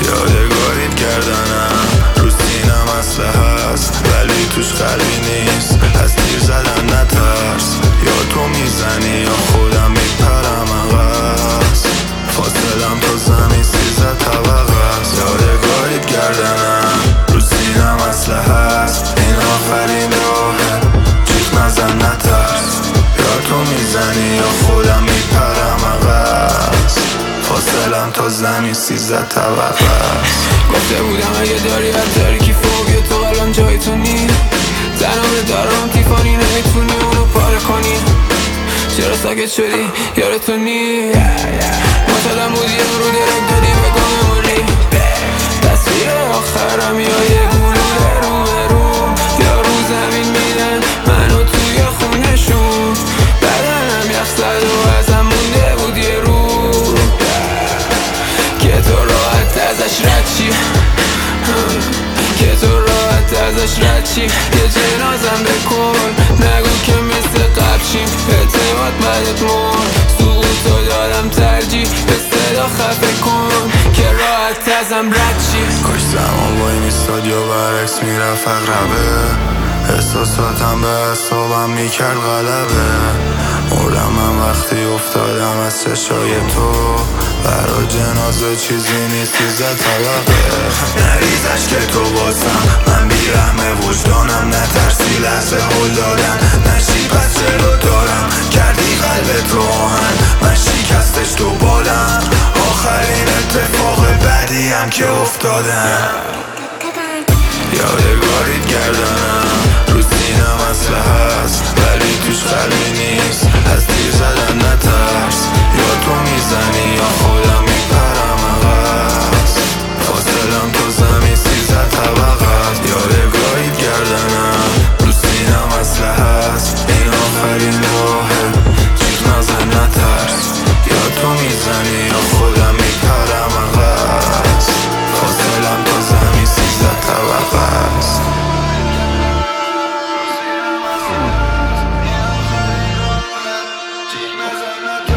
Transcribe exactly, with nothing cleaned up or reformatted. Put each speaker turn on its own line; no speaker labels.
یادگاریت گردنم رو سینم اسلحه هست ولی توش قلبی نیست، از تیر زدن نترس. یا تو میزنی یا خودم میپرم عقص، فاصلم تا زمین سیزده طبقه است. یادگاریت گردنم رو سینم اسلحه هست، این آخرین راهه، جیغ نزن نترس. یا تو میزنی یا خودم میپرم عقص، فاصلم تا زمین سیزده طبقه است.
گفته بودم اگه داری از تاریکی فوق تو قلبم جای تو نی، تنها دارم تیفانی نمیتونی اونو پاره کنی. چرا ساکت شدی یار تو نی؟ معتادم بودی رو درک دادی به گممونی. تصویر آخرم یا یه گلوله رو رو، یا رو زمین میدن منو توی خونشون. بدنم یخ زد و ازم مونده بود یه رو که تو راحت ازش رد چی، که تو راحت ازش رد چی. یه جنازم بکن نگو که مثل قبل شیم، اعتماد بدت مرد سقوط رو دادم ترجیح، به صدا خفه کن که راحت ازم رد چی.
کاش زمان وای میستاد یا برعکس میرفت اقربه، احساساتم به اعصابم میکرد غلبه. مردم من وقتی افتادم از چشای تو، برا جنازه چیزی نیست سیزده طبقه. نریزش که تو بازم من بیرحم وجدانم، نترسی لحظه هل دادن نشی پس جلو دارم. کردی قلب تو آهن من شکستش تو بالم، آخرین اتفاق بعدی هم که افتادم. یادگاریت گردنم رو سینم اسلحه هست ولی توش قلبی نیست، از تیر زدن نترس. یا تو میزنی یا خودم میپرم عقص، فاصلم تو زمین سیزده طبقه است. یادگاریت گردنم رو سینم اسلحه هست، این آخرین راهه، جیغ نزن نترس. یا تو میزنی یا خودم میپرم عقص، فاصلم تا زمین سیزده طبقه است.
جیغ نزن نترس.